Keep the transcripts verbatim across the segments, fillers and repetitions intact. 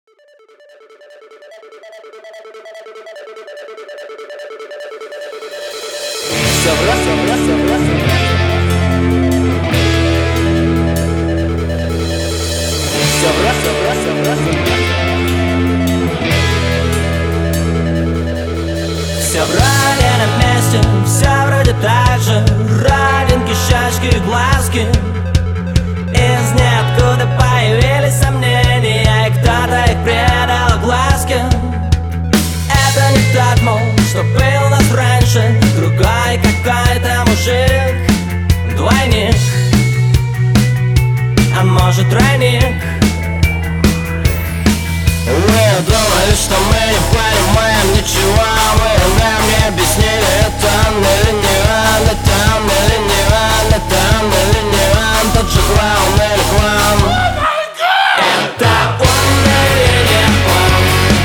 Все в раз, все в раз, все в раз, все в раз. Все в раз, все в раз, все в раз, все в раз. Все вроде на месте, все вроде так же. Родинки, щечки, глазки. Из ниоткуда появились сомнения, и кто-то их предал глазки. Это не тот мол, что был у нас раньше. Другой какой-то мужик, двойник, а может тройник. Вы думали, что мы не понимаем ничего. Вы нам не объяснили, это он или не он, это он или не он, это он или не он, тот же клоун или клоун. Это он или не он?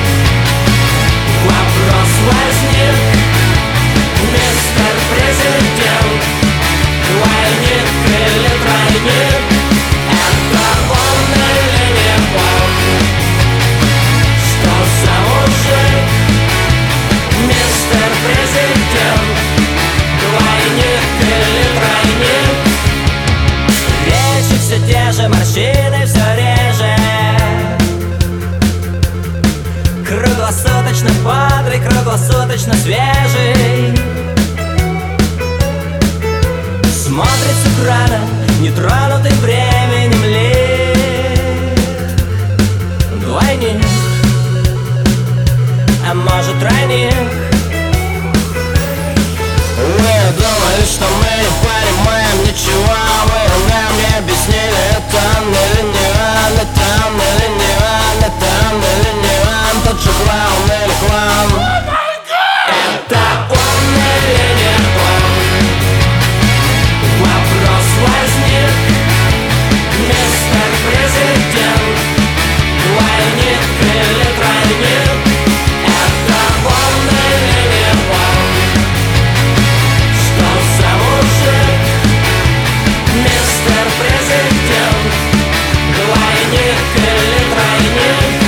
Вопрос возник, мистер президент. Двойник или тройник? Это он или не он? Что за мужик, мистер президент? Двойник или тройник? Речи все те же, морщины все реже. Круглосуточно бодрый, круглосуточно свежий. Смотрит с экрана, нетронутый временем лик. Двойник, а может тройник. Вы думали, что мы не понимаем ничего. Вы нам не объяснили, это он или не он, это он или не он, это он или не он, тот же клоун или клоун. Это он или не он? Вопрос возник, мистер президент. Двойник или тройник? Это он или не он? Что за мужик, мистер президент? Двойник или тройник?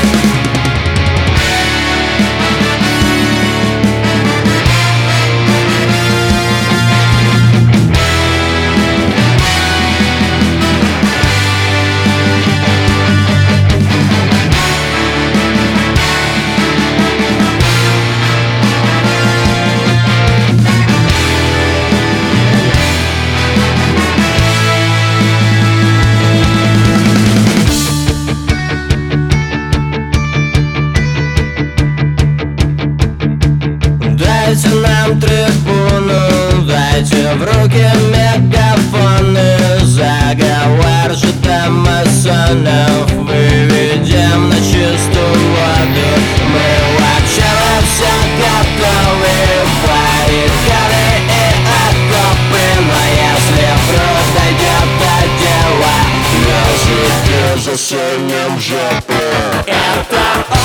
Дайте нам трибуну, дайте в руки мегафоны. Заговор же там масонов выведем на чистую воду. Мы вообще во все готовы, баррикады и окопы. Но если вдруг дойдет до дела, мы же засунем жопу. Это